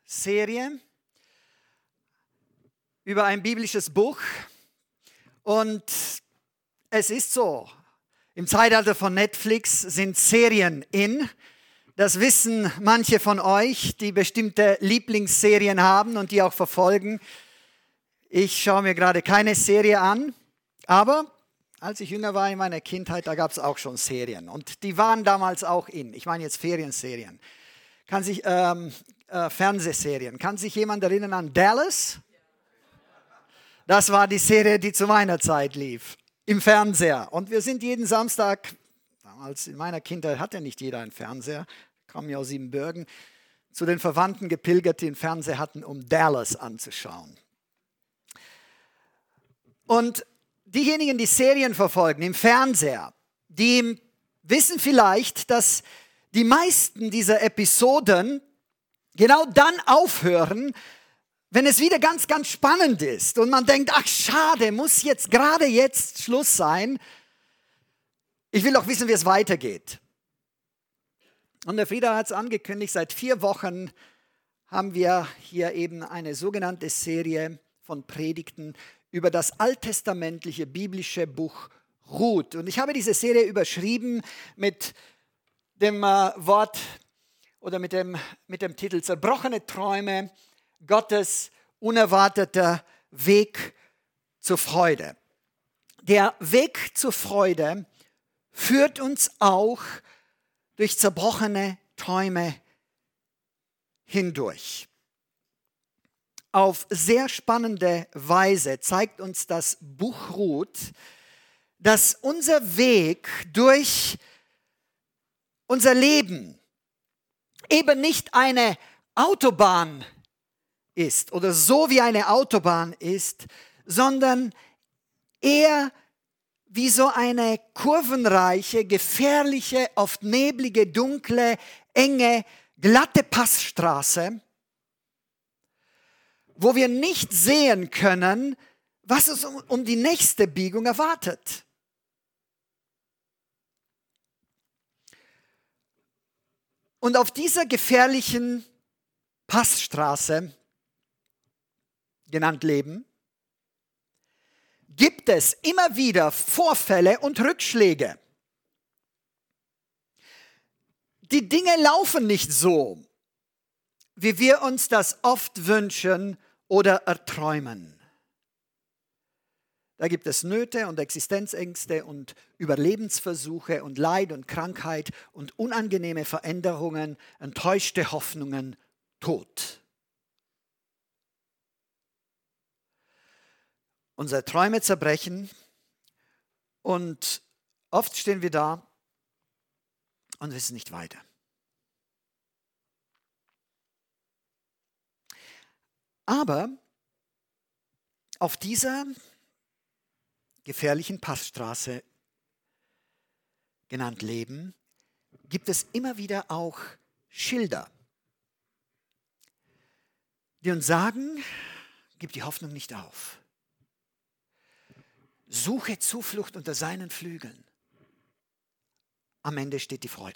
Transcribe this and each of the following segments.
Serie über ein biblisches Buch. Und es ist so, im Zeitalter von Netflix sind Serien in. Das wissen manche von euch, die bestimmte Lieblingsserien haben und die auch verfolgen. Ich schaue mir gerade keine Serie an, aber als ich jünger war in meiner Kindheit, da gab es auch schon Serien. Und die waren damals auch in. Ich meine jetzt Ferienserien. Fernsehserien. Kann sich jemand erinnern an Dallas? Das war die Serie, die zu meiner Zeit lief. Im Fernseher. Und wir sind jeden Samstag, damals in meiner Kindheit hatte nicht jeder einen Fernseher, kam ja aus Siebenbürgen, zu den Verwandten gepilgert, die einen Fernseher hatten, um Dallas anzuschauen. Und diejenigen, die Serien verfolgen im Fernseher, die wissen vielleicht, dass die meisten dieser Episoden genau dann aufhören, wenn es wieder ganz, ganz spannend ist und man denkt, ach schade, muss jetzt gerade jetzt Schluss sein. Ich will doch wissen, wie es weitergeht. Und der Frieda hat es angekündigt, seit 4 Wochen haben wir hier eben eine sogenannte Serie von Predigten über das alttestamentliche biblische Buch Ruth. Und ich habe diese Serie überschrieben mit dem Wort oder mit dem Titel Zerbrochene Träume, Gottes unerwarteter Weg zur Freude. Der Weg zur Freude führt uns auch durch zerbrochene Träume hindurch. Auf sehr spannende Weise zeigt uns das Buch Ruth, dass unser Weg durch unser Leben eben nicht eine Autobahn ist oder so wie eine Autobahn ist, sondern eher wie so eine kurvenreiche, gefährliche, oft neblige, dunkle, enge, glatte Passstraße, wo wir nicht sehen können, was uns um die nächste Biegung erwartet. Und auf dieser gefährlichen Passstraße, genannt Leben, gibt es immer wieder Vorfälle und Rückschläge. Die Dinge laufen nicht so, wie wir uns das oft wünschen oder erträumen. Da gibt es Nöte und Existenzängste und Überlebensversuche und Leid und Krankheit und unangenehme Veränderungen, enttäuschte Hoffnungen, Tod. Unsere Träume zerbrechen und oft stehen wir da und wissen nicht weiter. Aber auf dieser gefährlichen Passstraße, genannt Leben, gibt es immer wieder auch Schilder, die uns sagen, gib die Hoffnung nicht auf. Suche Zuflucht unter seinen Flügeln. Am Ende steht die Freude.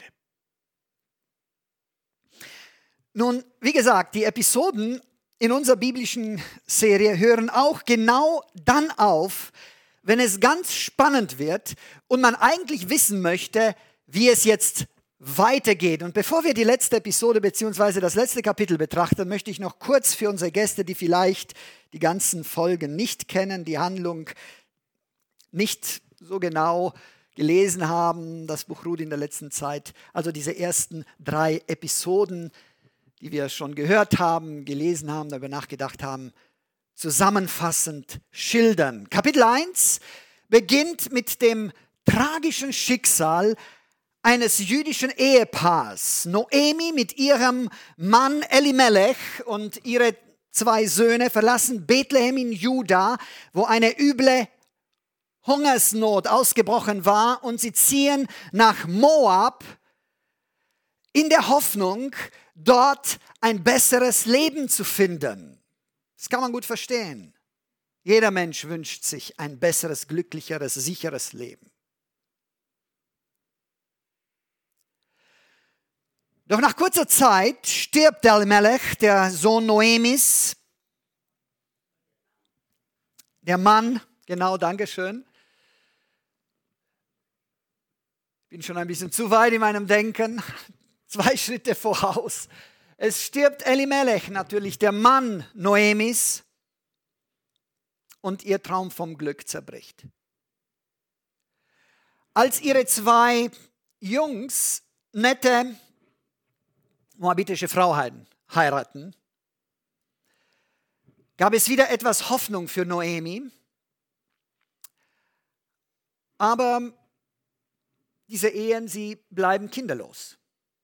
Nun, wie gesagt, die Episoden in unserer biblischen Serie hören auch genau dann auf, wenn es ganz spannend wird und man eigentlich wissen möchte, wie es jetzt weitergeht. Und bevor wir die letzte Episode bzw. das letzte Kapitel betrachten, möchte ich noch kurz für unsere Gäste, die vielleicht die ganzen Folgen nicht kennen, die Handlung nicht so genau gelesen haben, das Buch Ruth in der letzten Zeit, also diese ersten 3 Episoden, die wir schon gehört haben, gelesen haben, darüber nachgedacht haben, zusammenfassend schildern. Kapitel 1 beginnt mit dem tragischen Schicksal eines jüdischen Ehepaars. Noemi mit ihrem Mann Elimelech und ihre 2 Söhne verlassen Bethlehem in Juda, wo eine üble Hungersnot ausgebrochen war, und sie ziehen nach Moab in der Hoffnung, dort ein besseres Leben zu finden. Das kann man gut verstehen. Jeder Mensch wünscht sich ein besseres, glücklicheres, sicheres Leben. Doch nach kurzer Zeit stirbt Elimelech, der Sohn Noemis, der Mann, genau, Dankeschön. Ich bin schon ein bisschen zu weit in meinem Denken, 2 Schritte voraus. Es stirbt Elimelech, natürlich der Mann Noemis, und ihr Traum vom Glück zerbricht. Als ihre 2 Jungs nette moabitische Frau heiraten, gab es wieder etwas Hoffnung für Noemi, aber diese Ehen, sie bleiben kinderlos.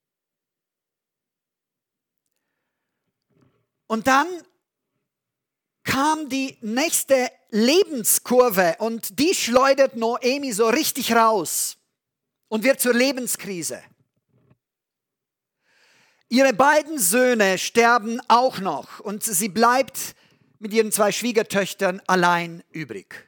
Und dann kam die nächste Lebenskurve und die schleudert Noemi so richtig raus und wird zur Lebenskrise. Ihre beiden Söhne sterben auch noch und sie bleibt mit ihren 2 Schwiegertöchtern allein übrig.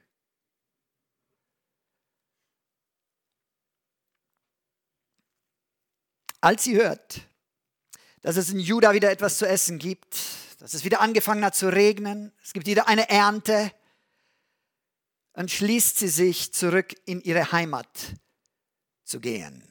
Als sie hört, dass es in Juda wieder etwas zu essen gibt, dass es wieder angefangen hat zu regnen, es gibt wieder eine Ernte, entschließt sie sich, zurück in ihre Heimat zu gehen.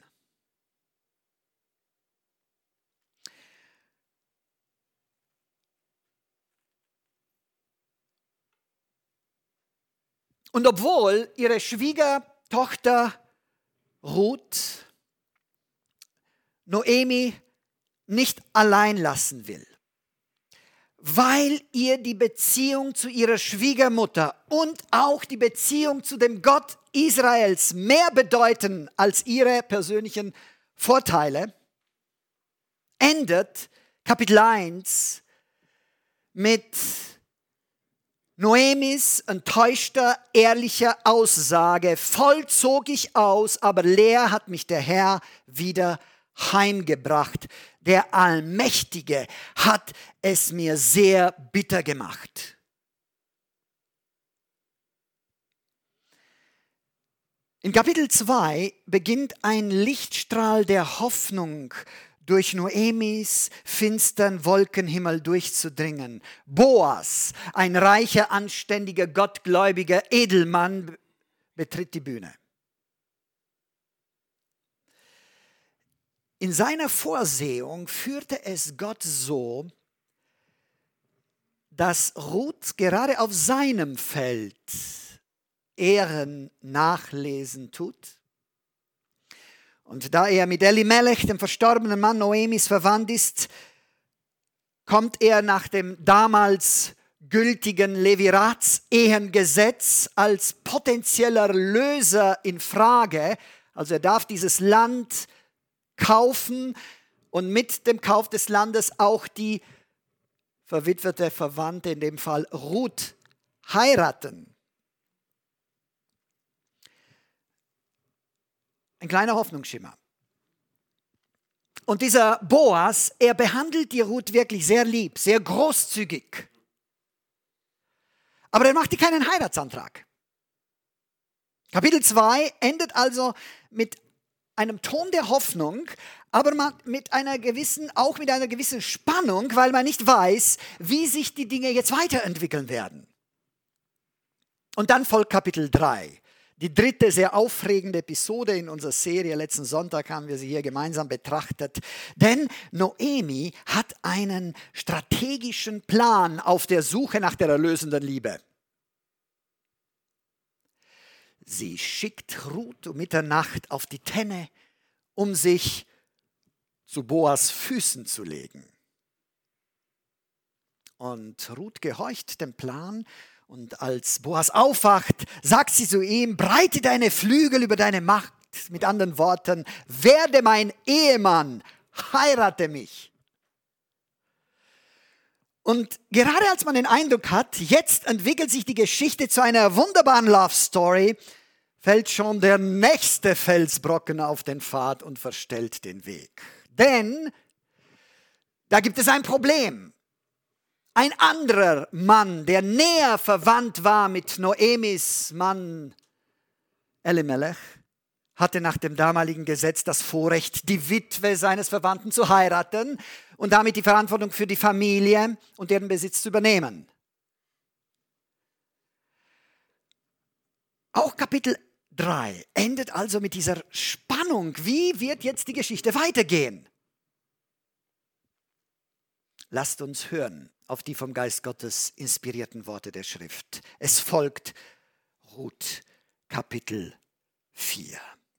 Und obwohl ihre Schwiegertochter Ruth Noemi nicht allein lassen will, weil ihr die Beziehung zu ihrer Schwiegermutter und auch die Beziehung zu dem Gott Israels mehr bedeuten als ihre persönlichen Vorteile, endet Kapitel 1 mit Noemis enttäuschter, ehrlicher Aussage: Voll zog ich aus, aber leer hat mich der Herr wieder heimgebracht. Der Allmächtige hat es mir sehr bitter gemacht. In Kapitel 2 beginnt ein Lichtstrahl der Hoffnung durch Noemis finstern Wolkenhimmel durchzudringen. Boas, ein reicher, anständiger, gottgläubiger Edelmann, betritt die Bühne. In seiner Vorsehung führte es Gott so, dass Ruth gerade auf seinem Feld Ehren nachlesen tut. Und da er mit Elimelech, dem verstorbenen Mann Noemis, verwandt ist, kommt er nach dem damals gültigen Levirats-Ehengesetz als potenzieller Löser in Frage. Also er darf dieses Land kaufen und mit dem Kauf des Landes auch die verwitwete Verwandte, in dem Fall Ruth, heiraten. Ein kleiner Hoffnungsschimmer. Und dieser Boas, er behandelt die Ruth wirklich sehr lieb, sehr großzügig. Aber er macht ihr keinen Heiratsantrag. Kapitel 2 endet also mit einem Ton der Hoffnung, aber mit einer gewissen Spannung, weil man nicht weiß, wie sich die Dinge jetzt weiterentwickeln werden. Und dann folgt Kapitel 3. Die dritte sehr aufregende Episode in unserer Serie. Letzten Sonntag haben wir sie hier gemeinsam betrachtet. Denn Noemi hat einen strategischen Plan auf der Suche nach der erlösenden Liebe. Sie schickt Ruth um Mitternacht auf die Tenne, um sich zu Boas Füßen zu legen. Und Ruth gehorcht dem Plan. Und als Boas aufwacht, sagt sie zu ihm: Breite deine Flügel über deine Macht. Mit anderen Worten: Werde mein Ehemann, heirate mich. Und gerade als man den Eindruck hat, jetzt entwickelt sich die Geschichte zu einer wunderbaren Love Story, fällt schon der nächste Felsbrocken auf den Pfad und verstellt den Weg. Denn da gibt es ein Problem. Ein anderer Mann, der näher verwandt war mit Noemis Mann Elimelech, hatte nach dem damaligen Gesetz das Vorrecht, die Witwe seines Verwandten zu heiraten und damit die Verantwortung für die Familie und deren Besitz zu übernehmen. Auch Kapitel 3 endet also mit dieser Spannung. Wie wird jetzt die Geschichte weitergehen? Lasst uns hören auf die vom Geist Gottes inspirierten Worte der Schrift. Es folgt Ruth, Kapitel 4.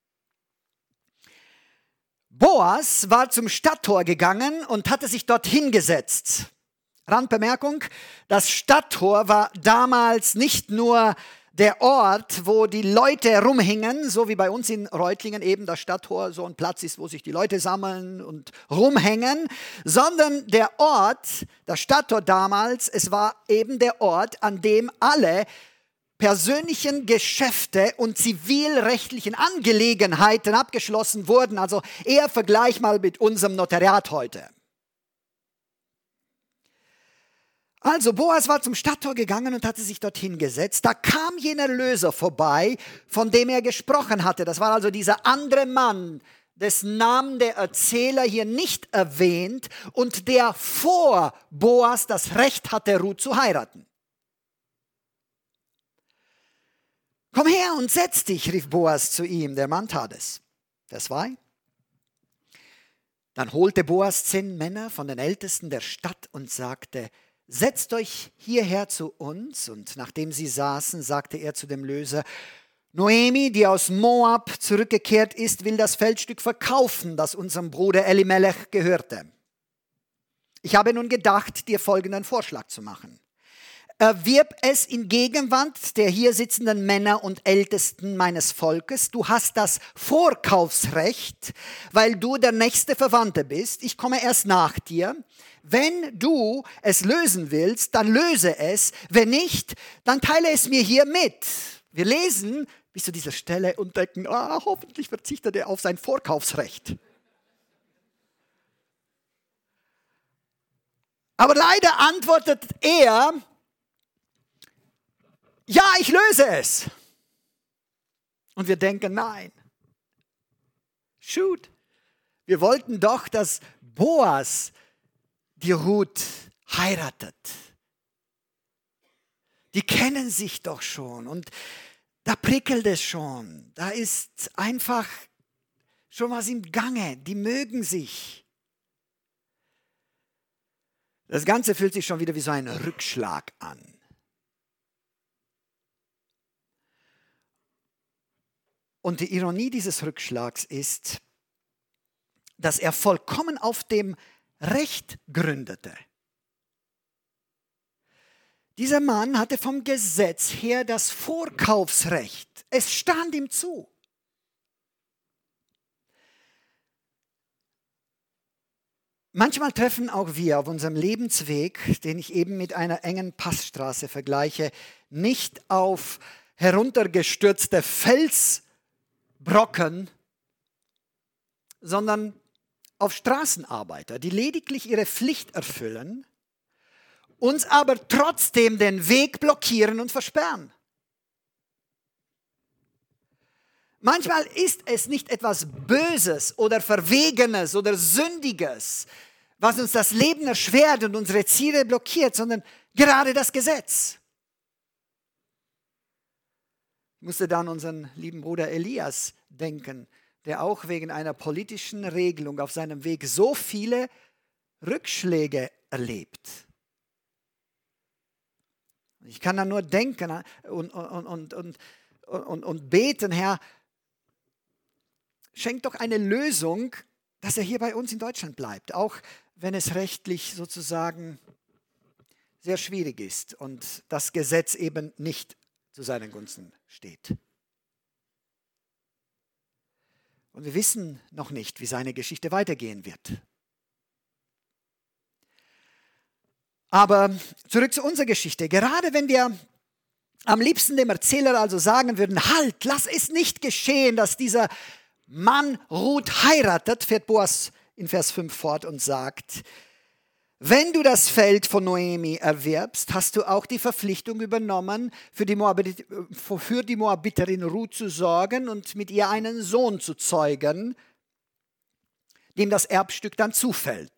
Boas war zum Stadttor gegangen und hatte sich dort hingesetzt. Randbemerkung, das Stadttor war damals nicht nur der Ort, wo die Leute rumhingen, so wie bei uns in Reutlingen eben das Stadttor so ein Platz ist, wo sich die Leute sammeln und rumhängen, sondern der Ort, das Stadttor damals, es war eben der Ort, an dem alle persönlichen Geschäfte und zivilrechtlichen Angelegenheiten abgeschlossen wurden, also eher vergleichbar mit unserem Notariat heute. Also Boas war zum Stadttor gegangen und hatte sich dorthin gesetzt. Da kam jener Löser vorbei, von dem er gesprochen hatte. Das war also dieser andere Mann, dessen Namen der Erzähler hier nicht erwähnt und der vor Boas das Recht hatte, Ruth zu heiraten. Komm her und setz dich, rief Boas zu ihm. Der Mann tat es. Vers 2. Dann holte Boas 10 Männer von den Ältesten der Stadt und sagte: Setzt euch hierher zu uns. Und nachdem sie saßen, sagte er zu dem Löser: Noemi, die aus Moab zurückgekehrt ist, will das Feldstück verkaufen, das unserem Bruder Elimelech gehörte. Ich habe nun gedacht, dir folgenden Vorschlag zu machen. Erwirb es in Gegenwart der hier sitzenden Männer und Ältesten meines Volkes. Du hast das Vorkaufsrecht, weil du der nächste Verwandte bist. Ich komme erst nach dir. Wenn du es lösen willst, dann löse es. Wenn nicht, dann teile es mir hier mit. Wir lesen bis zu dieser Stelle und denken, hoffentlich verzichtet er auf sein Vorkaufsrecht. Aber leider antwortet er: Ja, ich löse es. Und wir denken, nein. Shoot. Wir wollten doch, dass Boas die Ruth heiratet. Die kennen sich doch schon und da prickelt es schon. Da ist einfach schon was im Gange. Die mögen sich. Das Ganze fühlt sich schon wieder wie so ein Rückschlag an. Und die Ironie dieses Rückschlags ist, dass er vollkommen auf dem Recht gründete. Dieser Mann hatte vom Gesetz her das Vorkaufsrecht. Es stand ihm zu. Manchmal treffen auch wir auf unserem Lebensweg, den ich eben mit einer engen Passstraße vergleiche, nicht auf heruntergestürzte Felsbrocken, sondern auf Straßenarbeiter, die lediglich ihre Pflicht erfüllen, uns aber trotzdem den Weg blockieren und versperren. Manchmal ist es nicht etwas Böses oder Verwegenes oder Sündiges, was uns das Leben erschwert und unsere Ziele blockiert, sondern gerade das Gesetz. Ich musste dann an unseren lieben Bruder Elias denken, der auch wegen einer politischen Regelung auf seinem Weg so viele Rückschläge erlebt. Ich kann da nur denken und beten, Herr, schenk doch eine Lösung, dass er hier bei uns in Deutschland bleibt, auch wenn es rechtlich sozusagen sehr schwierig ist und das Gesetz eben nicht zu seinen Gunsten steht. Und wir wissen noch nicht, wie seine Geschichte weitergehen wird. Aber zurück zu unserer Geschichte. Gerade wenn wir am liebsten dem Erzähler also sagen würden, halt, lass es nicht geschehen, dass dieser Mann Ruth heiratet, fährt Boas in Vers 5 fort und sagt, wenn du das Feld von Noemi erwirbst, hast du auch die Verpflichtung übernommen, für die Moabiterin Ruth zu sorgen und mit ihr einen Sohn zu zeugen, dem das Erbstück dann zufällt.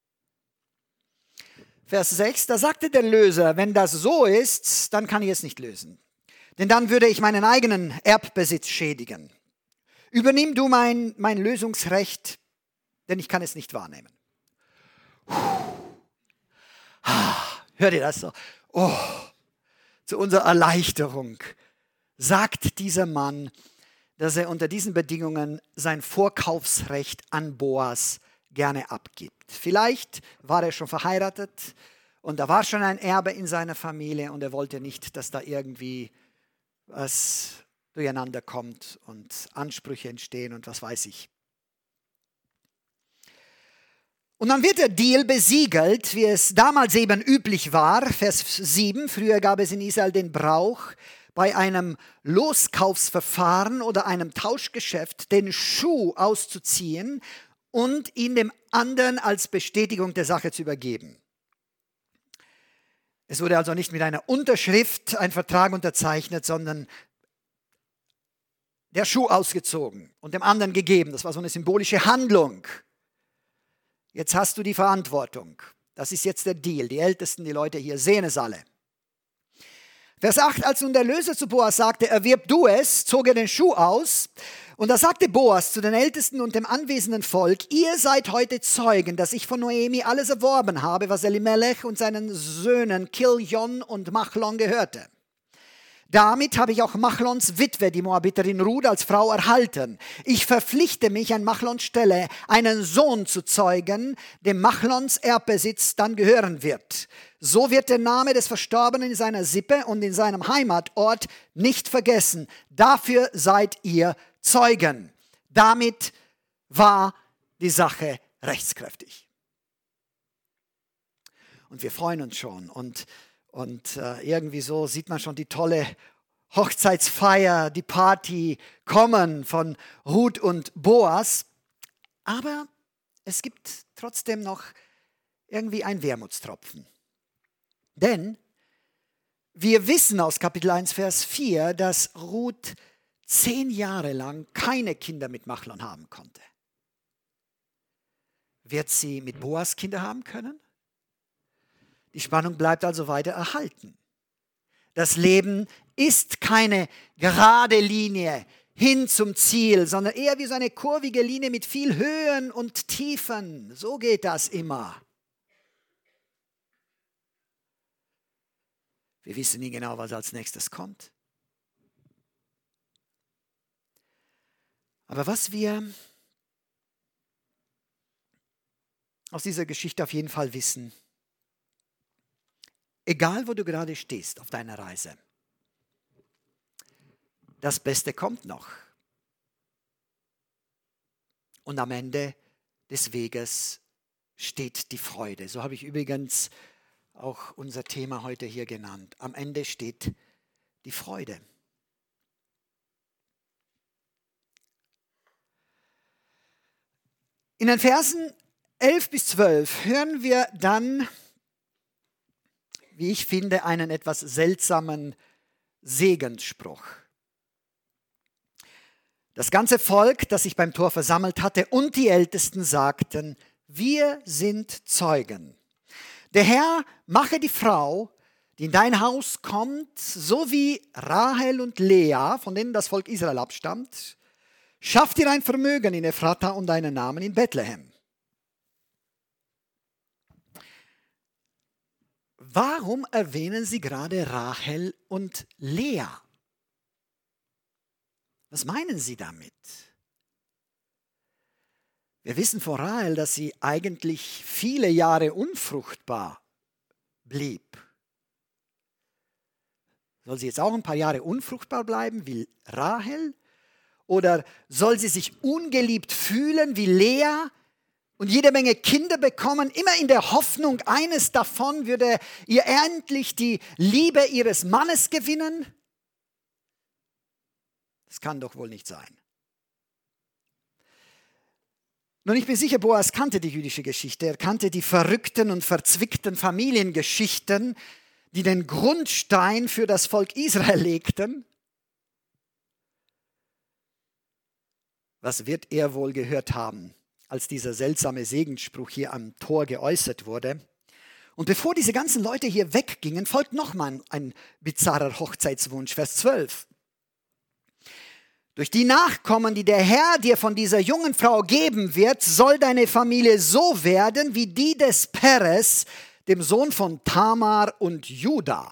Vers 6, da sagte der Löser, wenn das so ist, dann kann ich es nicht lösen. Denn dann würde ich meinen eigenen Erbbesitz schädigen. Übernimm du mein Lösungsrecht, denn ich kann es nicht wahrnehmen. Hört ihr das so? Oh, zu unserer Erleichterung sagt dieser Mann, dass er unter diesen Bedingungen sein Vorkaufsrecht an Boas gerne abgibt. Vielleicht war er schon verheiratet und da war schon ein Erbe in seiner Familie und er wollte nicht, dass da irgendwie was durcheinander kommt und Ansprüche entstehen und was weiß ich. Und dann wird der Deal besiegelt, wie es damals eben üblich war. Vers 7, früher gab es in Israel den Brauch, bei einem Loskaufsverfahren oder einem Tauschgeschäft den Schuh auszuziehen und ihn dem anderen als Bestätigung der Sache zu übergeben. Es wurde also nicht mit einer Unterschrift ein Vertrag unterzeichnet, sondern der Schuh ausgezogen und dem anderen gegeben. Das war so eine symbolische Handlung. Jetzt hast du die Verantwortung. Das ist jetzt der Deal. Die Ältesten, die Leute hier sehen es alle. Vers 8, als nun der Löser zu Boas sagte, erwirb du es, zog er den Schuh aus. Und da sagte Boas zu den Ältesten und dem anwesenden Volk, ihr seid heute Zeugen, dass ich von Noemi alles erworben habe, was Elimelech und seinen Söhnen Kiljon und Machlon gehörte. Damit habe ich auch Machlons Witwe, die Moabiterin Ruth, als Frau erhalten. Ich verpflichte mich an Machlons Stelle, einen Sohn zu zeugen, dem Machlons Erbbesitz dann gehören wird. So wird der Name des Verstorbenen in seiner Sippe und in seinem Heimatort nicht vergessen. Dafür seid ihr Zeugen. Damit war die Sache rechtskräftig. Und wir freuen uns schon und irgendwie so sieht man schon die tolle Hochzeitsfeier, die Party kommen von Ruth und Boas. Aber es gibt trotzdem noch irgendwie einen Wermutstropfen. Denn wir wissen aus Kapitel 1, Vers 4, dass Ruth 10 Jahre lang keine Kinder mit Machlon haben konnte. Wird sie mit Boas Kinder haben können? Die Spannung bleibt also weiter erhalten. Das Leben ist keine gerade Linie hin zum Ziel, sondern eher wie so eine kurvige Linie mit viel Höhen und Tiefen. So geht das immer. Wir wissen nie genau, was als nächstes kommt. Aber was wir aus dieser Geschichte auf jeden Fall wissen, egal, wo du gerade stehst auf deiner Reise, das Beste kommt noch. Und am Ende des Weges steht die Freude. So habe ich übrigens auch unser Thema heute hier genannt. Am Ende steht die Freude. In den Versen 11 bis 12 hören wir dann, wie ich finde, einen etwas seltsamen Segensspruch. Das ganze Volk, das sich beim Tor versammelt hatte, und die Ältesten sagten, wir sind Zeugen. Der Herr mache die Frau, die in dein Haus kommt, so wie Rahel und Lea, von denen das Volk Israel abstammt, schafft ihr ein Vermögen in Ephrata und einen Namen in Bethlehem. Warum erwähnen Sie gerade Rahel und Lea? Was meinen Sie damit? Wir wissen von Rahel, dass sie eigentlich viele Jahre unfruchtbar blieb. Soll sie jetzt auch ein paar Jahre unfruchtbar bleiben wie Rahel? Oder soll sie sich ungeliebt fühlen wie Lea und jede Menge Kinder bekommen, immer in der Hoffnung, eines davon würde ihr endlich die Liebe ihres Mannes gewinnen? Das kann doch wohl nicht sein. Nun, ich bin sicher, Boas kannte die jüdische Geschichte. Er kannte die verrückten und verzwickten Familiengeschichten, die den Grundstein für das Volk Israel legten. Was wird er wohl gehört haben, als dieser seltsame Segensspruch hier am Tor geäußert wurde? Und bevor diese ganzen Leute hier weggingen, folgt nochmal ein bizarrer Hochzeitswunsch, Vers 12. Durch die Nachkommen, die der Herr dir von dieser jungen Frau geben wird, soll deine Familie so werden wie die des Peres, dem Sohn von Tamar und Juda.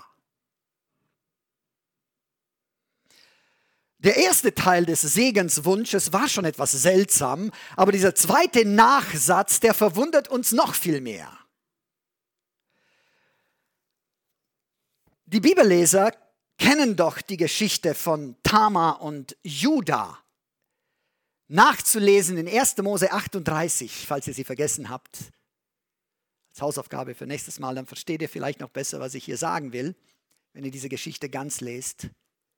Der erste Teil des Segenswunsches war schon etwas seltsam, aber dieser zweite Nachsatz, der verwundert uns noch viel mehr. Die Bibelleser kennen doch die Geschichte von Tamar und Juda. Nachzulesen in 1. Mose 38, falls ihr sie vergessen habt. Als Hausaufgabe für nächstes Mal, dann versteht ihr vielleicht noch besser, was ich hier sagen will, wenn ihr diese Geschichte ganz lest.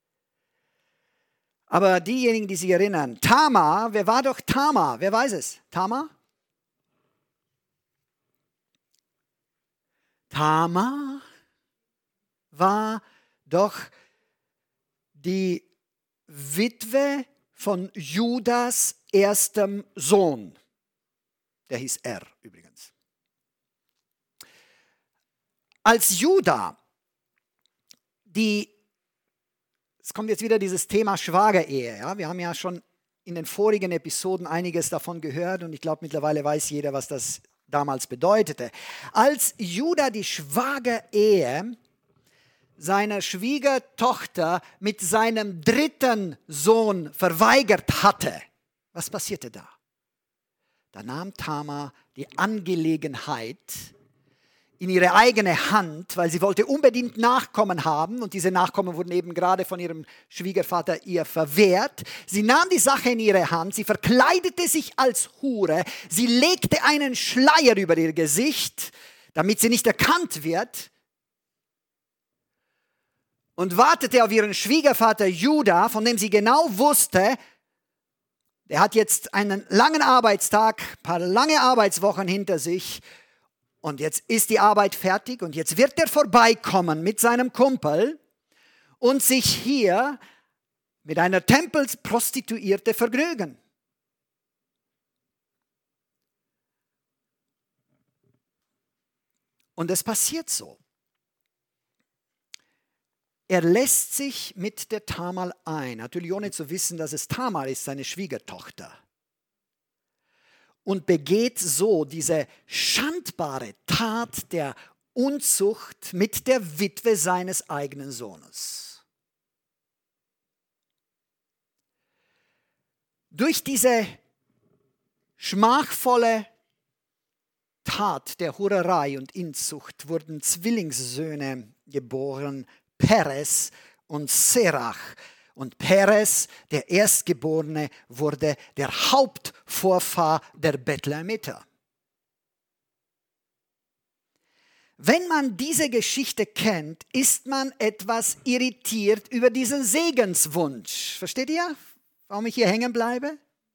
Aber diejenigen, die sich erinnern, Tamar, wer war doch Tamar? Wer weiß es? Tamar? Tamar war doch die Witwe von Judas erstem Sohn. Der hieß Er übrigens. Als Juda, es kommt jetzt wieder dieses Thema Schwagerehe. Ja? Wir haben ja schon in den vorigen Episoden einiges davon gehört und ich glaube, mittlerweile weiß jeder, was das damals bedeutete. Als Juda die Schwagerehe seiner Schwiegertochter mit seinem dritten Sohn verweigert hatte, was passierte da? Da nahm Tamar die Angelegenheit in ihre eigene Hand, weil sie wollte unbedingt Nachkommen haben und diese Nachkommen wurden eben gerade von ihrem Schwiegervater ihr verwehrt. Sie nahm die Sache in ihre Hand, sie verkleidete sich als Hure, sie legte einen Schleier über ihr Gesicht, damit sie nicht erkannt wird und wartete auf ihren Schwiegervater Juda, von dem sie genau wusste, der hat jetzt einen langen Arbeitstag, ein paar lange Arbeitswochen hinter sich und jetzt ist die Arbeit fertig und jetzt wird er vorbeikommen mit seinem Kumpel und sich hier mit einer Tempelprostituierte vergnügen. Und es passiert so. Er lässt sich mit der Tamar ein, natürlich ohne zu wissen, dass es Tamar ist, seine Schwiegertochter. Und begeht so diese schandbare Tat der Unzucht mit der Witwe seines eigenen Sohnes. Durch diese schmachvolle Tat der Hurerei und Inzucht wurden Zwillingssöhne geboren, Peres und Serach. Und Peres, der Erstgeborene, wurde der Hauptvorfahr der Bethlehemiter. Wenn man diese Geschichte kennt, ist man etwas irritiert über diesen Segenswunsch. Versteht ihr, warum ich hier hängen bleibe?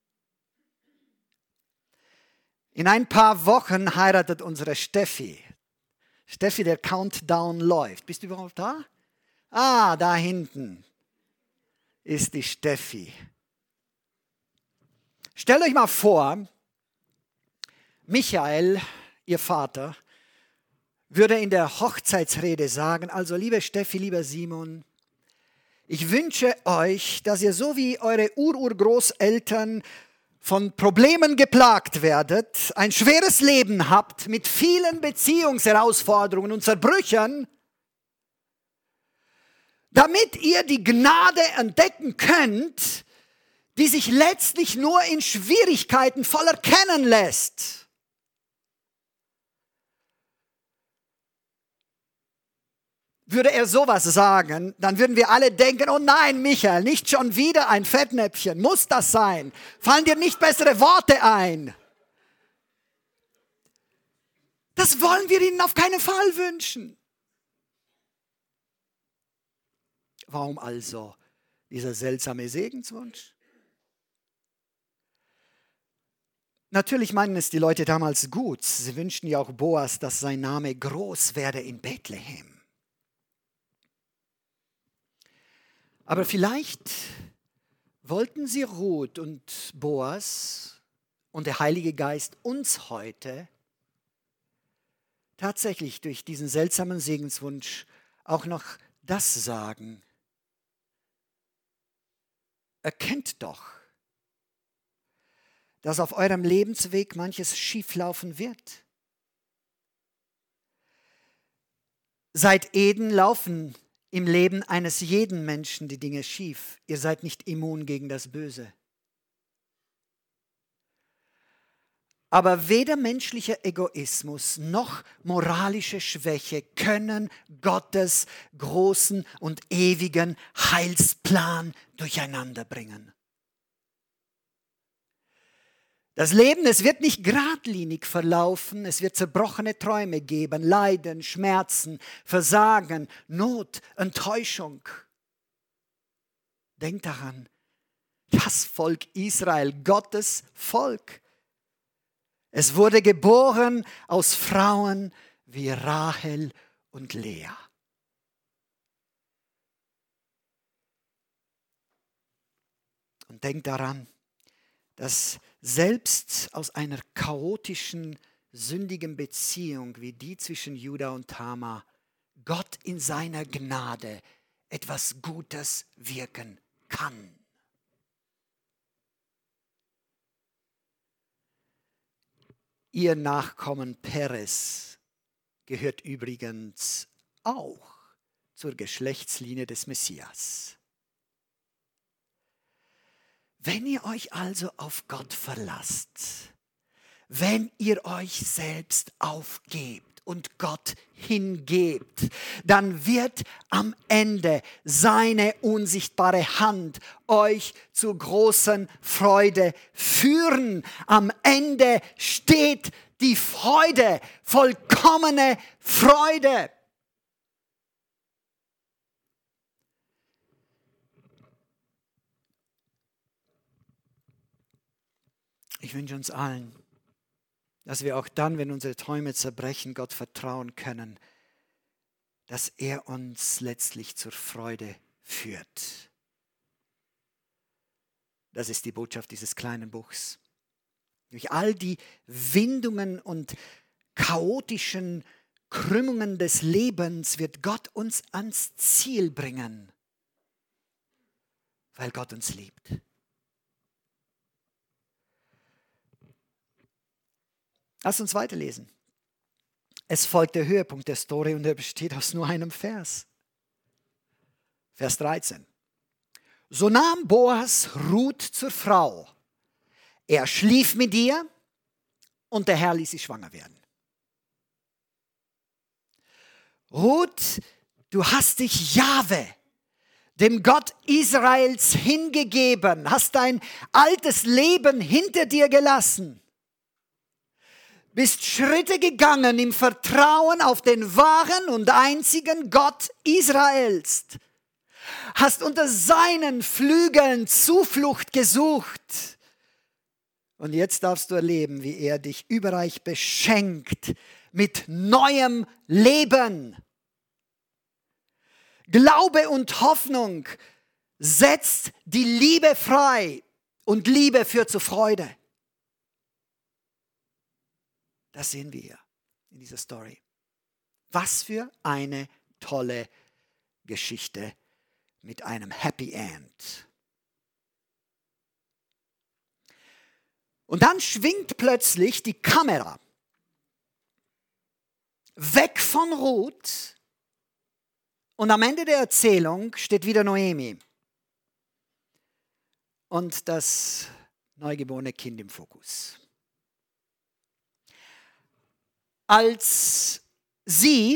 In ein paar Wochen heiratet unsere Steffi. Steffi, der Countdown läuft. Bist du überhaupt da? Ah, da hinten ist die Steffi. Stellt euch mal vor, Michael, ihr Vater, würde in der Hochzeitsrede sagen, also liebe Steffi, lieber Simon, ich wünsche euch, dass ihr so wie eure Urgroßeltern von Problemen geplagt werdet, ein schweres Leben habt mit vielen Beziehungsherausforderungen und Zerbrüchen, damit ihr die Gnade entdecken könnt, die sich letztlich nur in Schwierigkeiten voll erkennen lässt. Würde er sowas sagen, dann würden wir alle denken, oh nein, Michael, nicht schon wieder ein Fettnäpfchen, muss das sein? Fallen dir nicht bessere Worte ein? Das wollen wir ihnen auf keinen Fall wünschen. Warum also dieser seltsame Segenswunsch? Natürlich meinen es die Leute damals gut. Sie wünschten ja auch Boas, dass sein Name groß werde in Bethlehem. Aber vielleicht wollten sie Ruth und Boas und der Heilige Geist uns heute tatsächlich durch diesen seltsamen Segenswunsch auch noch das sagen. Erkennt doch, dass auf eurem Lebensweg manches schieflaufen wird. Seit Eden laufen im Leben eines jeden Menschen die Dinge schief. Ihr seid nicht immun gegen das Böse. Aber weder menschlicher Egoismus noch moralische Schwäche können Gottes großen und ewigen Heilsplan durcheinander bringen. Das Leben, es wird nicht geradlinig verlaufen, es wird zerbrochene Träume geben, Leiden, Schmerzen, Versagen, Not, Enttäuschung. Denkt daran, das Volk Israel, Gottes Volk. Es wurde geboren aus Frauen wie Rahel und Lea. Und denkt daran, dass selbst aus einer chaotischen, sündigen Beziehung wie die zwischen Juda und Tamar Gott in seiner Gnade etwas Gutes wirken kann. Ihr Nachkommen Peres gehört übrigens auch zur Geschlechtslinie des Messias. Wenn ihr euch also auf Gott verlasst, wenn ihr euch selbst aufgebt und Gott hingebt, dann wird am Ende seine unsichtbare Hand euch zu großen Freude führen. Am Ende steht die Freude, vollkommene Freude. Ich wünsche uns allen, dass wir auch dann, wenn unsere Träume zerbrechen, Gott vertrauen können, dass er uns letztlich zur Freude führt. Das ist die Botschaft dieses kleinen Buchs. Durch all die Windungen und chaotischen Krümmungen des Lebens wird Gott uns ans Ziel bringen, weil Gott uns liebt. Lass uns weiterlesen. Es folgt der Höhepunkt der Story und er besteht aus nur einem Vers. Vers 13. So nahm Boas Ruth zur Frau. Er schlief mit ihr und der Herr ließ sie schwanger werden. Ruth, du hast dich Jahwe, dem Gott Israels, hingegeben, hast dein altes Leben hinter dir gelassen. Bist Schritte gegangen im Vertrauen auf den wahren und einzigen Gott Israels. Hast unter seinen Flügeln Zuflucht gesucht. Und jetzt darfst du erleben, wie er dich überreich beschenkt mit neuem Leben. Glaube und Hoffnung setzt die Liebe frei und Liebe führt zur Freude. Das sehen wir hier in dieser Story. Was für eine tolle Geschichte mit einem Happy End. Und dann schwingt plötzlich die Kamera weg von Ruth und am Ende der Erzählung steht wieder Noemi und das neugeborene Kind im Fokus. Als sie,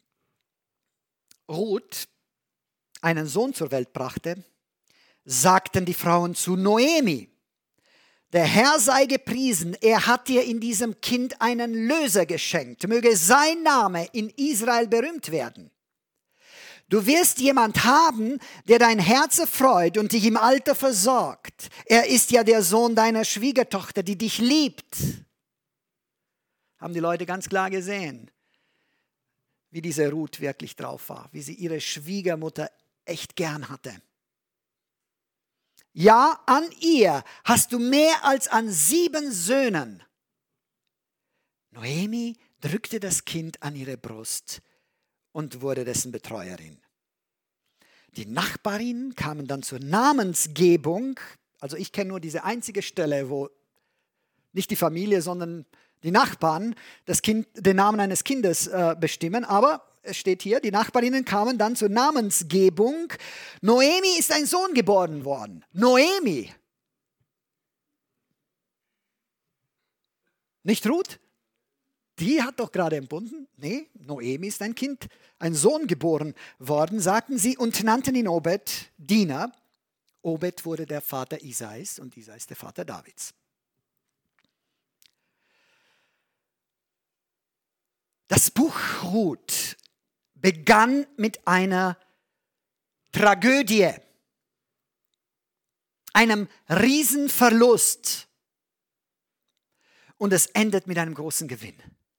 Ruth, einen Sohn zur Welt brachte, sagten die Frauen zu Noemi: Der Herr sei gepriesen, er hat dir in diesem Kind einen Löser geschenkt. Möge sein Name in Israel berühmt werden. Du wirst jemand haben, der dein Herz erfreut und dich im Alter versorgt. Er ist ja der Sohn deiner Schwiegertochter, die dich liebt. Haben die Leute ganz klar gesehen, wie diese Ruth wirklich drauf war, wie sie ihre Schwiegermutter echt gern hatte. Ja, an ihr hast du mehr als an 7 Söhnen. Noemi drückte das Kind an ihre Brust und wurde dessen Betreuerin. Die Nachbarinnen kamen dann zur Namensgebung. Also ich kenne nur diese einzige Stelle, wo nicht die Familie, sondern die Nachbarn den Namen eines Kindes bestimmen. Aber es steht hier, die Nachbarinnen kamen dann zur Namensgebung. Noemi ist ein Sohn geboren worden. Noemi. Nicht Ruth? Die hat doch gerade entbunden. Nee, Noemi ist ein Sohn geboren worden, sagten sie, und nannten ihn Obed, Diener. Obed wurde der Vater Isais und Isais der Vater Davids. Das Buch Ruth begann mit einer Tragödie, einem Riesenverlust, und es endet mit einem großen Gewinn.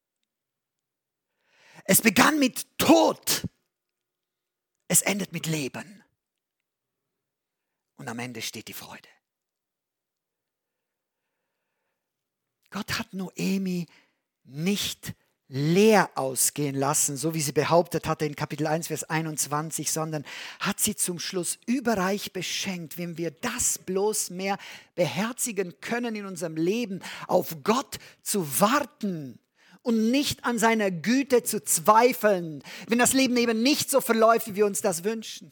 Es begann mit Tod, es endet mit Leben und am Ende steht die Freude. Gott hat Noemi nicht leer ausgehen lassen, so wie sie behauptet hatte in Kapitel 1, Vers 21, sondern hat sie zum Schluss überreich beschenkt. Wenn wir das bloß mehr beherzigen können in unserem Leben, auf Gott zu warten und nicht an seiner Güte zu zweifeln, wenn das Leben eben nicht so verläuft, wie wir uns das wünschen.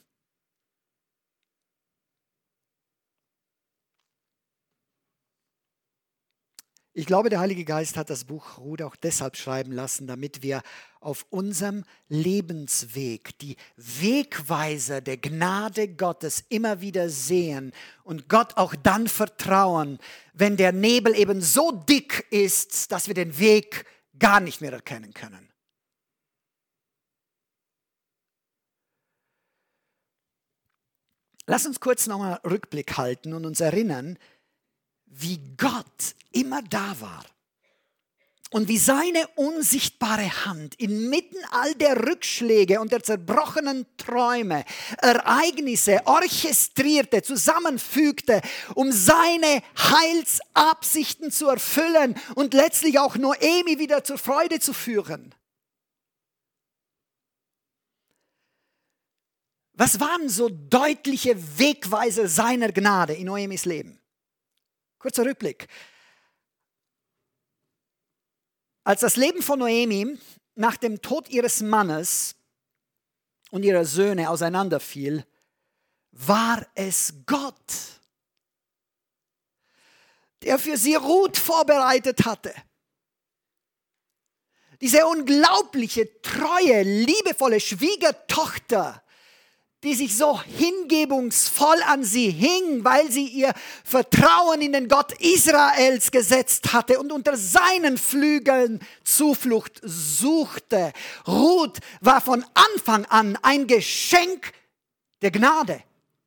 Ich glaube, der Heilige Geist hat das Buch Ruth auch deshalb schreiben lassen, damit wir auf unserem Lebensweg die Wegweiser der Gnade Gottes immer wieder sehen und Gott auch dann vertrauen, wenn der Nebel eben so dick ist, dass wir den Weg gar nicht mehr erkennen können. Lass uns kurz nochmal Rückblick halten und uns erinnern, wie Gott immer da war und wie seine unsichtbare Hand inmitten all der Rückschläge und der zerbrochenen Träume Ereignisse orchestrierte, zusammenfügte, um seine Heilsabsichten zu erfüllen und letztlich auch Noemi wieder zur Freude zu führen. Was waren so deutliche Wegweiser seiner Gnade in Noemis Leben? Kurzer Rückblick. Als das Leben von Noemi nach dem Tod ihres Mannes und ihrer Söhne auseinanderfiel, war es Gott, der für sie Ruth vorbereitet hatte. Diese unglaubliche, treue, liebevolle Schwiegertochter, die sich so hingebungsvoll an sie hing, weil sie ihr Vertrauen in den Gott Israels gesetzt hatte und unter seinen Flügeln Zuflucht suchte. Ruth war von Anfang an ein Geschenk der Gnade.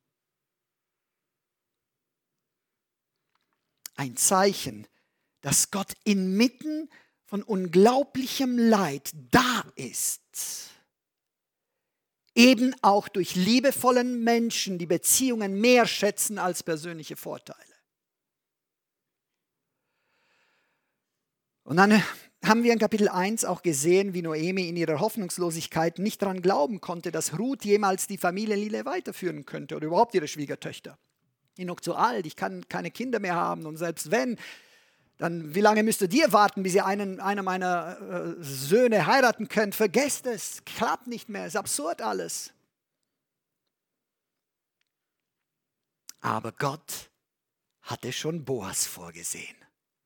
Ein Zeichen, dass Gott inmitten von unglaublichem Leid da ist. Eben auch durch liebevollen Menschen, die Beziehungen mehr schätzen als persönliche Vorteile. Und dann haben wir in Kapitel 1 auch gesehen, wie Noemi in ihrer Hoffnungslosigkeit nicht daran glauben konnte, dass Ruth jemals die Familienlinie weiterführen könnte oder überhaupt ihre Schwiegertöchter. Ich bin noch zu alt, ich kann keine Kinder mehr haben und selbst wenn, dann wie lange müsst ihr warten, bis ihr einen meiner Söhne heiraten könnt? Vergesst es, klappt nicht mehr, ist absurd alles. Aber Gott hatte schon Boas vorgesehen.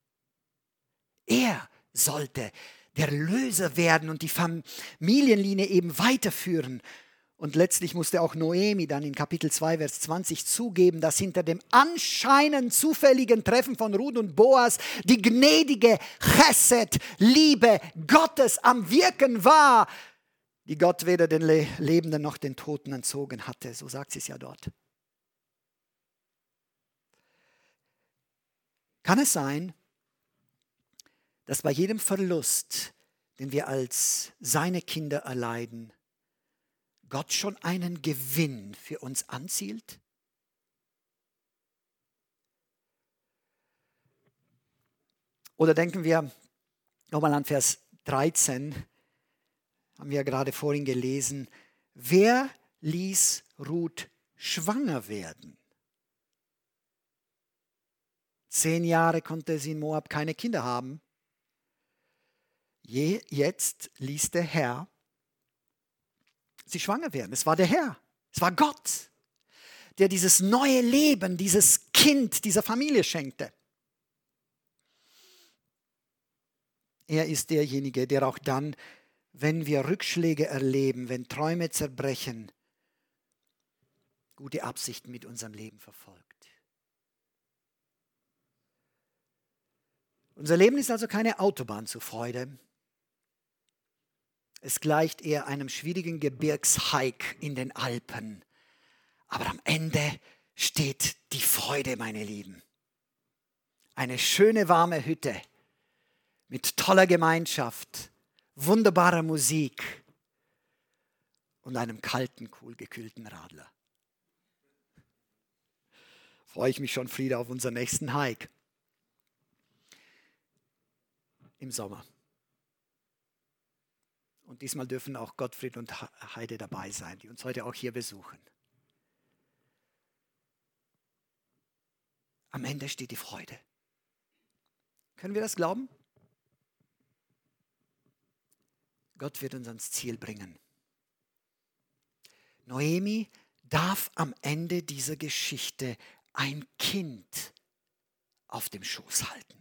Er sollte der Löser werden und die Familienlinie eben weiterführen. Und letztlich musste auch Noemi dann in Kapitel 2, Vers 20 zugeben, dass hinter dem anscheinend zufälligen Treffen von Ruth und Boas die gnädige Chesed, Liebe Gottes am Wirken war, die Gott weder den Lebenden noch den Toten entzogen hatte. So sagt sie es ja dort. Kann es sein, dass bei jedem Verlust, den wir als seine Kinder erleiden, Gott schon einen Gewinn für uns anzielt? Oder denken wir nochmal an Vers 13, haben wir ja gerade vorhin gelesen. Wer ließ Ruth schwanger werden? 10 Jahre konnte sie in Moab keine Kinder haben. Jetzt ließ der Herr sie schwanger werden. Es war der Herr, es war Gott, der dieses neue Leben, dieses Kind dieser Familie schenkte. Er ist derjenige, der auch dann, wenn wir Rückschläge erleben, wenn Träume zerbrechen, gute Absichten mit unserem Leben verfolgt. Unser Leben ist also keine Autobahn zur Freude. Es gleicht eher einem schwierigen Gebirgshike in den Alpen. Aber am Ende steht die Freude, meine Lieben. Eine schöne warme Hütte mit toller Gemeinschaft, wunderbarer Musik und einem kalten, cool gekühlten Radler. Freue ich mich schon, Frieda, auf unseren nächsten Hike im Sommer. Und diesmal dürfen auch Gottfried und Heide dabei sein, die uns heute auch hier besuchen. Am Ende steht die Freude. Können wir das glauben? Gott wird uns ans Ziel bringen. Noemi darf am Ende dieser Geschichte ein Kind auf dem Schoß halten.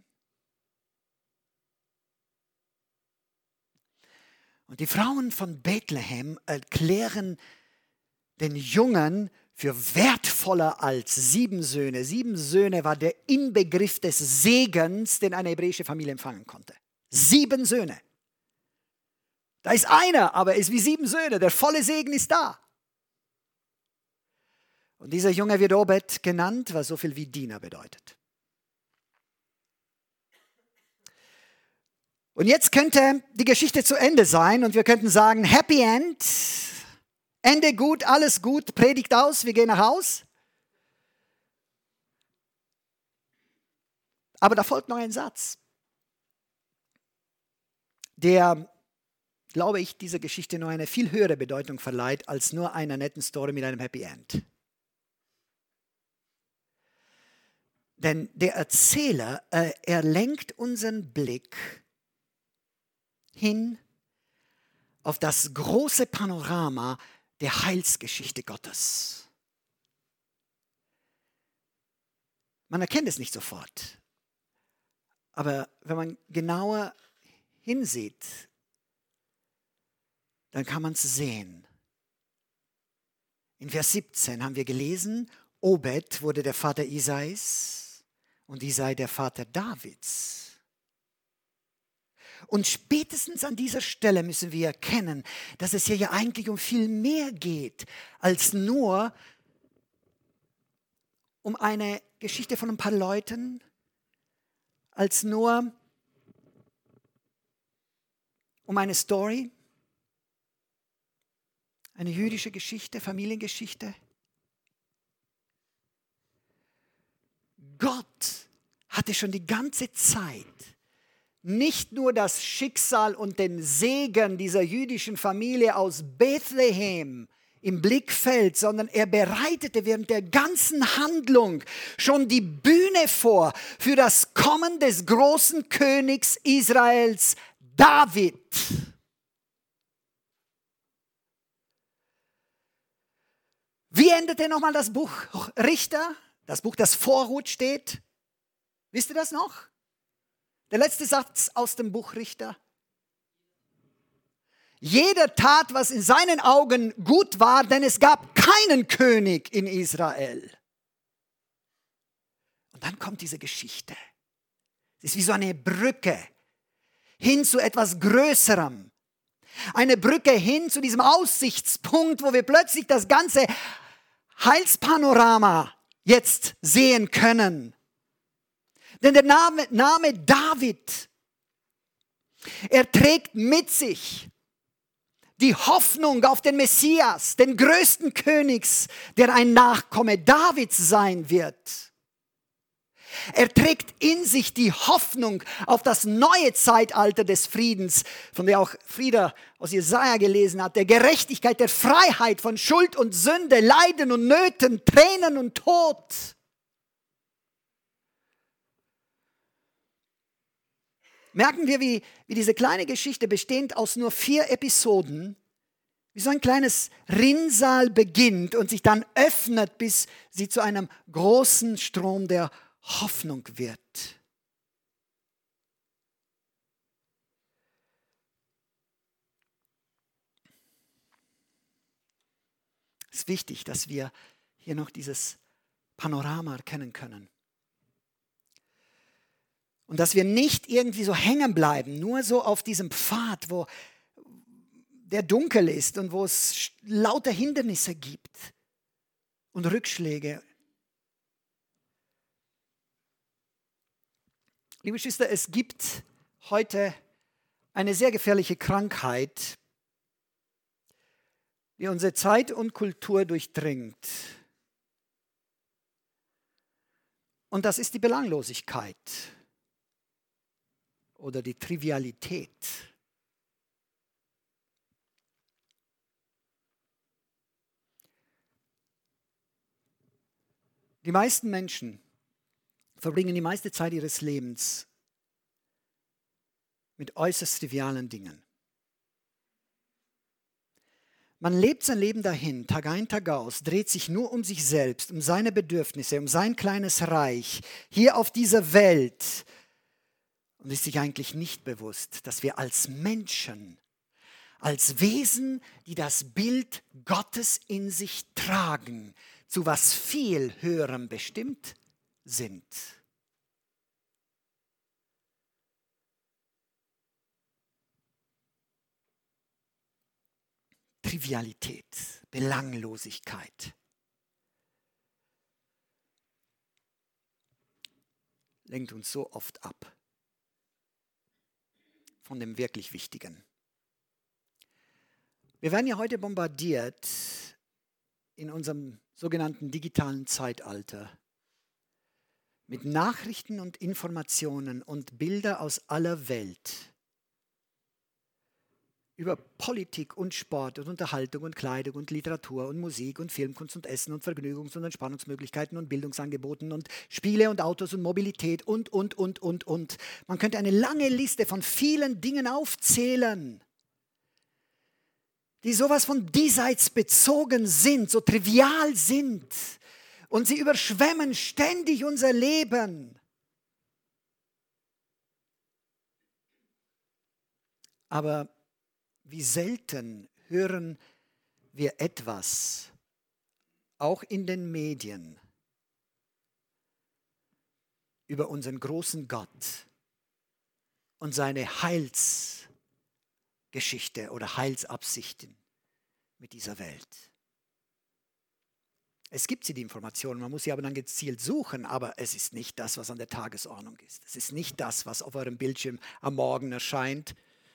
Und die Frauen von Bethlehem erklären den Jungen für wertvoller als 7 Söhne. 7 Söhne war der Inbegriff des Segens, den eine hebräische Familie empfangen konnte. 7 Söhne. Da ist einer, aber er ist wie 7 Söhne. Der volle Segen ist da. Und dieser Junge wird Obed genannt, was so viel wie Diener bedeutet. Und jetzt könnte die Geschichte zu Ende sein und wir könnten sagen, Happy End, Ende gut, alles gut, Predigt aus, wir gehen nach Haus. Aber da folgt noch ein Satz, der, glaube ich, dieser Geschichte noch eine viel höhere Bedeutung verleiht als nur einer netten Story mit einem Happy End. Denn der Erzähler, er lenkt unseren Blick hin auf das große Panorama der Heilsgeschichte Gottes. Man erkennt es nicht sofort, aber wenn man genauer hinsieht, dann kann man es sehen. In Vers 17 haben wir gelesen, Obed wurde der Vater Isais und Isai der Vater Davids. Und spätestens an dieser Stelle müssen wir erkennen, dass es hier ja eigentlich um viel mehr geht, als nur um eine Geschichte von ein paar Leuten, als nur um eine Story, eine jüdische Geschichte, Familiengeschichte. Gott hatte schon die ganze Zeit nicht nur das Schicksal und den Segen dieser jüdischen Familie aus Bethlehem im Blickfeld, sondern er bereitete während der ganzen Handlung schon die Bühne vor für das Kommen des großen Königs Israels, David. Wie endete nochmal das Buch Richter? Das Buch, das vor Ruth steht. Wisst ihr das noch? Der letzte Satz aus dem Buch Richter. Jeder tat, was in seinen Augen gut war, denn es gab keinen König in Israel. Und dann kommt diese Geschichte. Es ist wie so eine Brücke hin zu etwas Größerem. Eine Brücke hin zu diesem Aussichtspunkt, wo wir plötzlich das ganze Heilspanorama jetzt sehen können. Denn der Name David, er trägt mit sich die Hoffnung auf den Messias, den größten Königs, der ein Nachkomme Davids sein wird. Er trägt in sich die Hoffnung auf das neue Zeitalter des Friedens, von der auch Frieda aus Jesaja gelesen hat, der Gerechtigkeit, der Freiheit von Schuld und Sünde, Leiden und Nöten, Tränen und Tod. Merken wir, wie diese kleine Geschichte bestehend aus nur 4 Episoden, wie so ein kleines Rinnsal beginnt und sich dann öffnet, bis sie zu einem großen Strom der Hoffnung wird. Es ist wichtig, dass wir hier noch dieses Panorama erkennen können. Und dass wir nicht irgendwie so hängen bleiben, nur so auf diesem Pfad, wo der dunkel ist und wo es lauter Hindernisse gibt und Rückschläge. Liebe Geschwister, es gibt heute eine sehr gefährliche Krankheit, die unsere Zeit und Kultur durchdringt. Und das ist die Belanglosigkeit oder die Trivialität. Die meisten Menschen verbringen die meiste Zeit ihres Lebens mit äußerst trivialen Dingen. Man lebt sein Leben dahin, Tag ein, Tag aus, dreht sich nur um sich selbst, um seine Bedürfnisse, um sein kleines Reich, hier auf dieser Welt und ist sich eigentlich nicht bewusst, dass wir als Menschen, als Wesen, die das Bild Gottes in sich tragen, zu was viel Höherem bestimmt sind. Trivialität, Belanglosigkeit. Lenkt uns so oft ab von dem wirklich Wichtigen. Wir werden ja heute bombardiert in unserem sogenannten digitalen Zeitalter mit Nachrichten und Informationen und Bilder aus aller Welt über Politik und Sport und Unterhaltung und Kleidung und Literatur und Musik und Filmkunst und Essen und Vergnügungs- und Entspannungsmöglichkeiten und Bildungsangeboten und Spiele und Autos und Mobilität und. Man könnte eine lange Liste von vielen Dingen aufzählen, die sowas von diesseits bezogen sind, so trivial sind. Und sie überschwemmen ständig unser Leben. Aber wie selten hören wir etwas, auch in den Medien, über unseren großen Gott und seine Heilsgeschichte oder Heilsabsichten mit dieser Welt. Es gibt die Informationen, man muss sie aber dann gezielt suchen, aber es ist nicht das, was an der Tagesordnung ist. Es ist nicht das, was auf eurem Bildschirm am Morgen erscheint,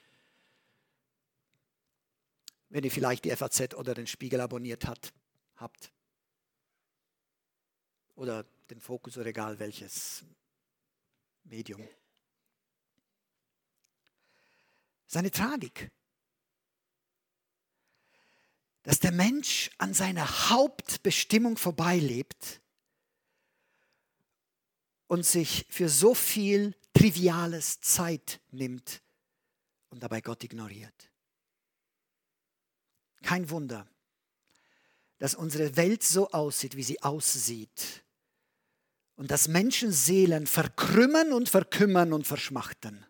wenn ihr vielleicht die FAZ oder den Spiegel abonniert habt. Oder den Fokus oder egal welches Medium. Seine Tragik, dass der Mensch an seiner Hauptbestimmung vorbeilebt und sich für so viel Triviales Zeit nimmt und dabei Gott ignoriert. Kein Wunder, dass unsere Welt so aussieht, wie sie aussieht und dass Menschenseelen verkrümmen und verkümmern und verschmachten.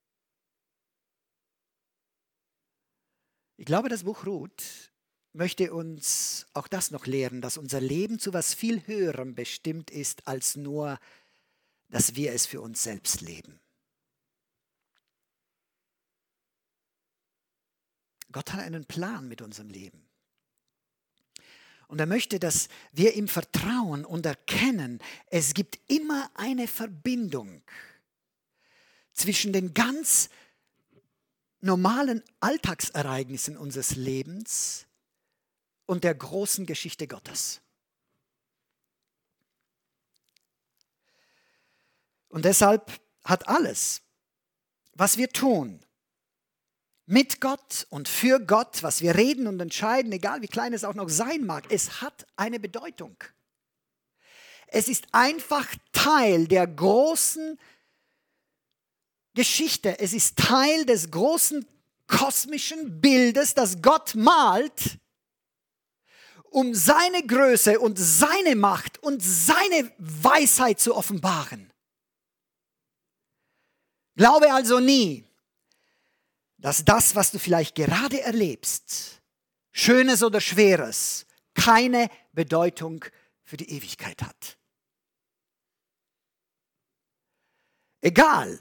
Ich glaube, das Buch Ruth möchte uns auch das noch lehren, dass unser Leben zu was viel Höherem bestimmt ist, als nur, dass wir es für uns selbst leben. Gott hat einen Plan mit unserem Leben. Und er möchte, dass wir ihm vertrauen und erkennen, es gibt immer eine Verbindung zwischen den ganz normalen Alltagsereignissen unseres Lebens und der großen Geschichte Gottes. Und deshalb hat alles, was wir tun, mit Gott und für Gott, was wir reden und entscheiden, egal wie klein es auch noch sein mag, es hat eine Bedeutung. Es ist einfach Teil der großen Geschichte. Es ist Teil des großen kosmischen Bildes, das Gott malt, um seine Größe und seine Macht und seine Weisheit zu offenbaren. Glaube also nie, dass das, was du vielleicht gerade erlebst, Schönes oder Schweres, keine Bedeutung für die Ewigkeit hat. Egal,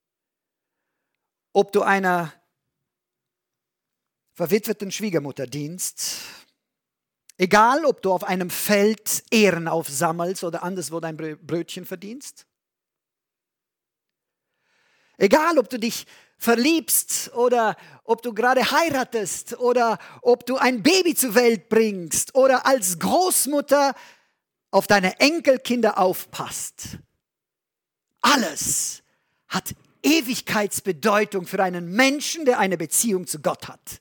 ob du einer verwitweten Schwiegermutter dienst, egal, ob du auf einem Feld Ehren aufsammelst oder anderswo dein Brötchen verdienst, egal, ob du dich verliebst oder ob du gerade heiratest oder ob du ein Baby zur Welt bringst oder als Großmutter auf deine Enkelkinder aufpasst. Alles hat Ewigkeitsbedeutung für einen Menschen, der eine Beziehung zu Gott hat.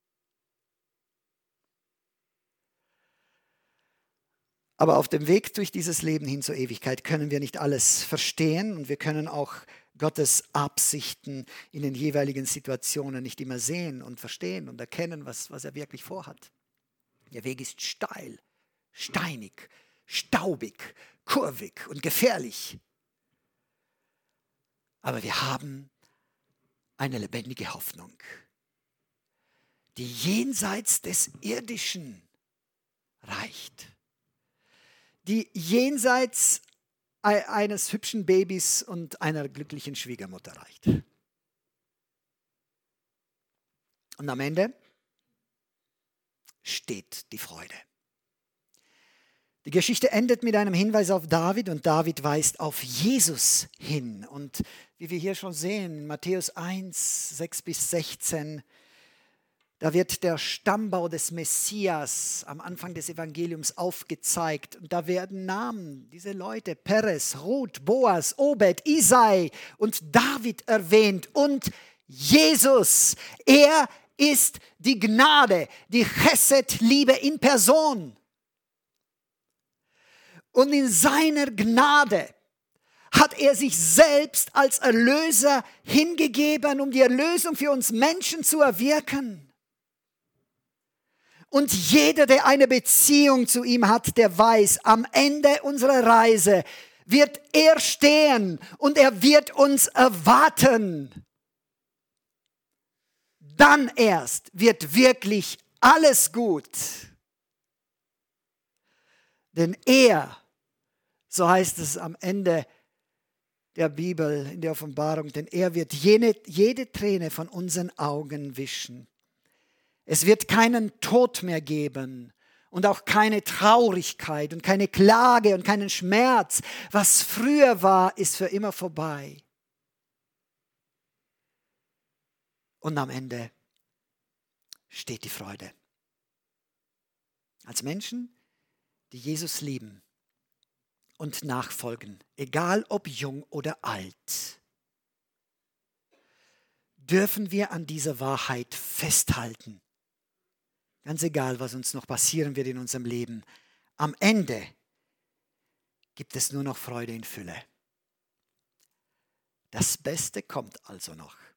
Aber auf dem Weg durch dieses Leben hin zur Ewigkeit können wir nicht alles verstehen und wir können auch Gottes Absichten in den jeweiligen Situationen nicht immer sehen und verstehen und erkennen, was er wirklich vorhat. Der Weg ist steil, steinig, staubig, kurvig und gefährlich. Aber wir haben eine lebendige Hoffnung, die jenseits des Irdischen reicht, die jenseits eines hübschen Babys und einer glücklichen Schwiegermutter reicht. Und am Ende steht die Freude. Die Geschichte endet mit einem Hinweis auf David und David weist auf Jesus hin. Und wie wir hier schon sehen, in Matthäus 1, 6 bis 16, da wird der Stammbau des Messias am Anfang des Evangeliums aufgezeigt. Und da werden Namen, diese Leute, Perez, Ruth, Boas, Obed, Isai und David erwähnt. Und Jesus, er ist die Gnade, die Chesed-Liebe in Person. Und in seiner Gnade hat er sich selbst als Erlöser hingegeben, um die Erlösung für uns Menschen zu erwirken. Und jeder, der eine Beziehung zu ihm hat, der weiß, am Ende unserer Reise wird er stehen und er wird uns erwarten. Dann erst wird wirklich alles gut. Denn er, so heißt es am Ende der Bibel, in der Offenbarung, denn er wird jede Träne von unseren Augen wischen. Es wird keinen Tod mehr geben und auch keine Traurigkeit und keine Klage und keinen Schmerz. Was früher war, ist für immer vorbei. Und am Ende steht die Freude. Als Menschen, die Jesus lieben und nachfolgen, egal ob jung oder alt, dürfen wir an dieser Wahrheit festhalten. Ganz egal, was uns noch passieren wird in unserem Leben. Am Ende gibt es nur noch Freude in Fülle. Das Beste kommt also noch.